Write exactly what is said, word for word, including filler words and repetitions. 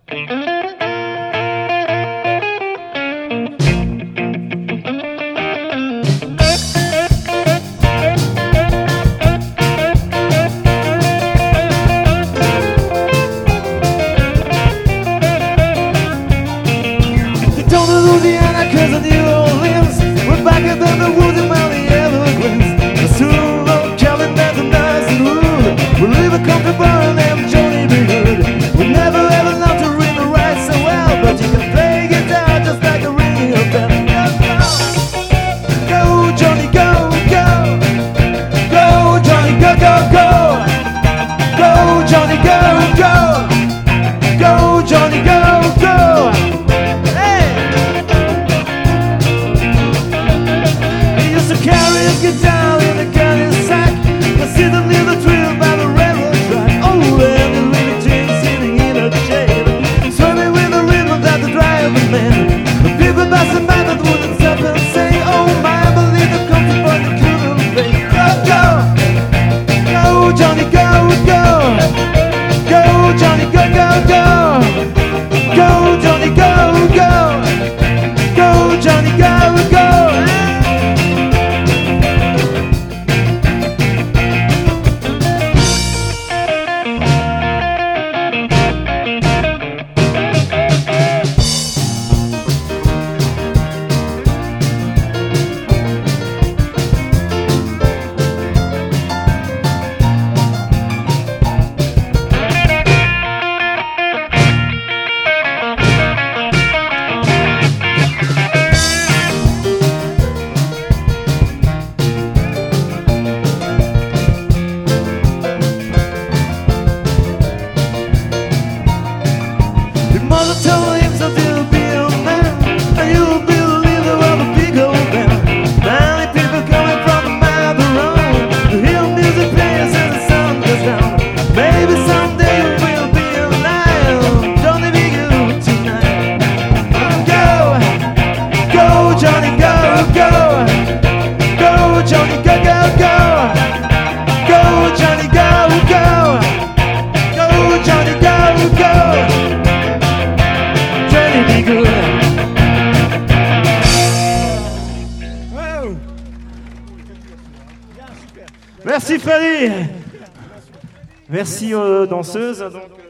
Louisiana, cause of New Orleans, we're back in the woods and around the Everglades. The soon road, Calvin, that's a nice and wood. We live a comfortable and them Johnny be good. We never ever learned to read and write so well, but you can play guitar just like a real band. Go, Johnny, go, go. Go, Johnny, go, go, go. Go, Johnny, go, go. Go, Johnny, go, go. Carry his guitar in a gunny sack, I sit and near the trail by the railroad track. Oh, and the Louis Jean sitting in a chair, swimming with the rhythm that the driver man. The people passing by that wouldn't stop and say, oh my, I believe the country boy that couldn't pay. Go, go, go, Johnny, go, go. Go, Johnny, go, go, go. Go, Johnny, go, go. Go, Johnny, go, go. Mother told him so to be a man, and you'll be the leader of a big old band. Many people coming from the mouth around to hear music playing as the sun goes down. Maybe someday we'll be alive. Johnny, be good tonight. Go, go, Johnny, go, go. Go, Johnny, go, go, go. Go, Johnny, go, go. Go, Johnny, go, go. Merci Freddy. Merci aux danseuses. Donc